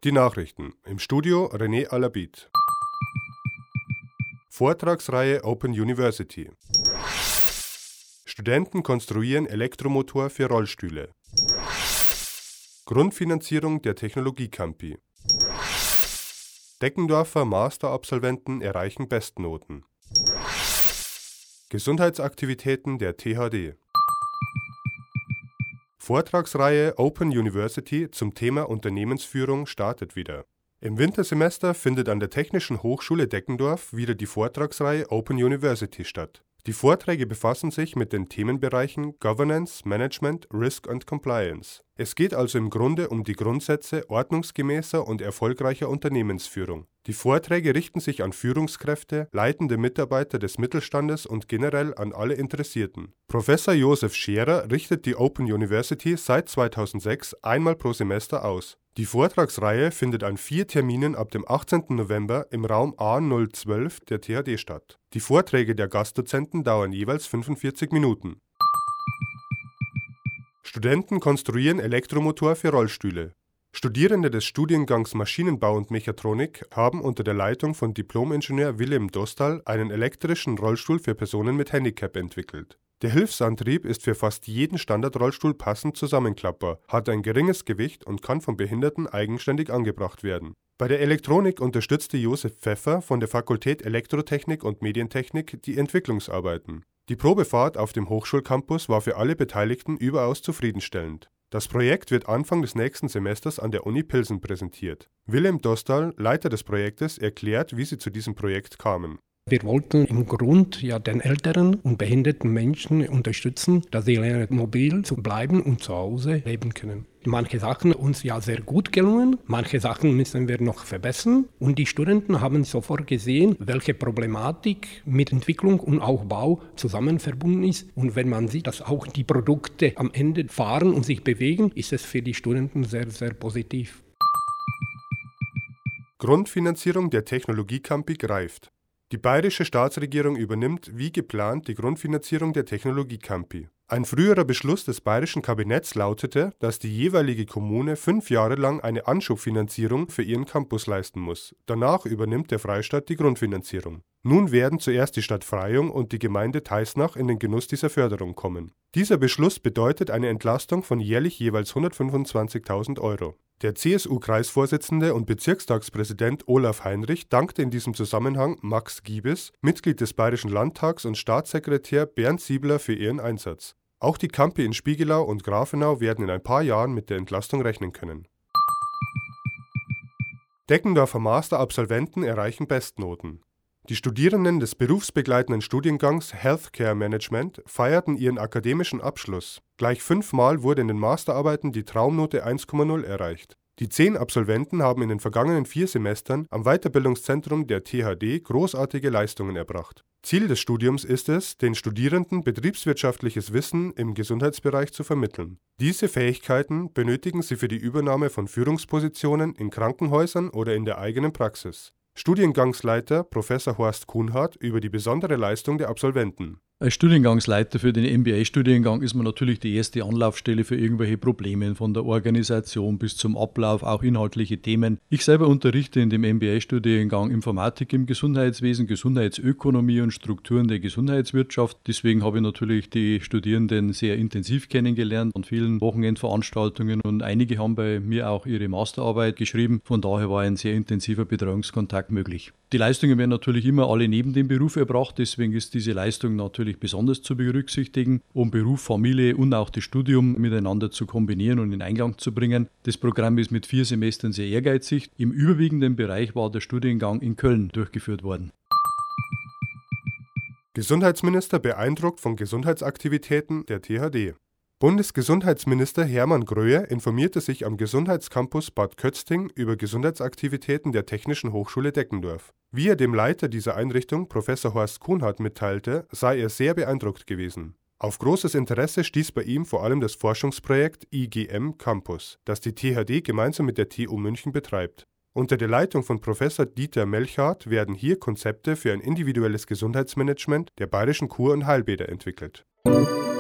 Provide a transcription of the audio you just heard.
Die Nachrichten. Im Studio René Alabit. Vortragsreihe Open University. Studenten konstruieren Elektromotor für Rollstühle. Grundfinanzierung der Technologie-Campi. Deckendorfer Masterabsolventen erreichen Bestnoten. Gesundheitsaktivitäten der THD. Vortragsreihe Open University zum Thema Unternehmensführung startet wieder. Im Wintersemester findet an der Technischen Hochschule Deckendorf wieder die Vortragsreihe Open University statt. Die Vorträge befassen sich mit den Themenbereichen Governance, Management, Risk und Compliance. Es geht also im Grunde um die Grundsätze ordnungsgemäßer und erfolgreicher Unternehmensführung. Die Vorträge richten sich an Führungskräfte, leitende Mitarbeiter des Mittelstandes und generell an alle Interessierten. Professor Josef Scherer richtet die Open University seit 2006 einmal pro Semester aus. Die Vortragsreihe findet an 4 Terminen ab dem 18. November im Raum A012 der THD statt. Die Vorträge der Gastdozenten dauern jeweils 45 Minuten. Studenten konstruieren Elektromotor für Rollstühle. Studierende des Studiengangs Maschinenbau und Mechatronik haben unter der Leitung von Diplom-Ingenieur Willem Dostal einen elektrischen Rollstuhl für Personen mit Handicap entwickelt. Der Hilfsantrieb ist für fast jeden Standardrollstuhl passend zusammenklappbar, hat ein geringes Gewicht und kann vom Behinderten eigenständig angebracht werden. Bei der Elektronik unterstützte Josef Pfeffer von der Fakultät Elektrotechnik und Medientechnik die Entwicklungsarbeiten. Die Probefahrt auf dem Hochschulcampus war für alle Beteiligten überaus zufriedenstellend. Das Projekt wird Anfang des nächsten Semesters an der Uni Pilsen präsentiert. Willem Dostal, Leiter des Projektes, erklärt, wie sie zu diesem Projekt kamen. Wir wollten im Grund den älteren und behinderten Menschen unterstützen, dass sie lernen, mobil zu bleiben und zu Hause leben können. Manche Sachen uns sehr gut gelungen, manche Sachen müssen wir noch verbessern und die Studenten haben sofort gesehen, welche Problematik mit Entwicklung und auch Bau zusammen verbunden ist. Und wenn man sieht, dass auch die Produkte am Ende fahren und sich bewegen, ist es für die Studenten sehr, sehr positiv. Grundfinanzierung der Technologie-Campi greift. Die bayerische Staatsregierung übernimmt, wie geplant, die Grundfinanzierung der Technologie-Campi. Ein früherer Beschluss des bayerischen Kabinetts lautete, dass die jeweilige Kommune 5 Jahre lang eine Anschubfinanzierung für ihren Campus leisten muss. Danach übernimmt der Freistaat die Grundfinanzierung. Nun werden zuerst die Stadt Freyung und die Gemeinde Teisnach in den Genuss dieser Förderung kommen. Dieser Beschluss bedeutet eine Entlastung von jährlich jeweils 125.000 Euro. Der CSU-Kreisvorsitzende und Bezirkstagspräsident Olaf Heinrich dankte in diesem Zusammenhang Max Giebes, Mitglied des Bayerischen Landtags und Staatssekretär Bernd Siebler für ihren Einsatz. Auch die Campi in Spiegelau und Grafenau werden in ein paar Jahren mit der Entlastung rechnen können. Deckendorfer Masterabsolventen erreichen Bestnoten. Die Studierenden des berufsbegleitenden Studiengangs Healthcare Management feierten ihren akademischen Abschluss. Gleich 5-mal wurde in den Masterarbeiten die Traumnote 1,0 erreicht. Die 10 Absolventen haben in den vergangenen 4 Semestern am Weiterbildungszentrum der THD großartige Leistungen erbracht. Ziel des Studiums ist es, den Studierenden betriebswirtschaftliches Wissen im Gesundheitsbereich zu vermitteln. Diese Fähigkeiten benötigen sie für die Übernahme von Führungspositionen in Krankenhäusern oder in der eigenen Praxis. Studiengangsleiter Professor Horst Kuhnhardt über die besondere Leistung der Absolventen. Als Studiengangsleiter für den MBA-Studiengang ist man natürlich die erste Anlaufstelle für irgendwelche Probleme, von der Organisation bis zum Ablauf, auch inhaltliche Themen. Ich selber unterrichte in dem MBA-Studiengang Informatik im Gesundheitswesen, Gesundheitsökonomie und Strukturen der Gesundheitswirtschaft. Deswegen habe ich natürlich die Studierenden sehr intensiv kennengelernt an vielen Wochenendveranstaltungen und einige haben bei mir auch ihre Masterarbeit geschrieben. Von daher war ein sehr intensiver Betreuungskontakt möglich. Die Leistungen werden natürlich immer alle neben dem Beruf erbracht, deswegen ist diese Leistung natürlich besonders zu berücksichtigen, um Beruf, Familie und auch das Studium miteinander zu kombinieren und in Einklang zu bringen. Das Programm ist mit 4 Semestern sehr ehrgeizig. Im überwiegenden Bereich war der Studiengang in Köln durchgeführt worden. Gesundheitsminister beeindruckt von Gesundheitsaktivitäten der THD. Bundesgesundheitsminister Hermann Gröhe informierte sich am Gesundheitscampus Bad Kötzting über Gesundheitsaktivitäten der Technischen Hochschule Deckendorf. Wie er dem Leiter dieser Einrichtung, Professor Horst Kuhnhardt, mitteilte, sei er sehr beeindruckt gewesen. Auf großes Interesse stieß bei ihm vor allem das Forschungsprojekt IGM Campus, das die THD gemeinsam mit der TU München betreibt. Unter der Leitung von Professor Dieter Melchardt werden hier Konzepte für ein individuelles Gesundheitsmanagement der bayerischen Kur- und Heilbäder entwickelt.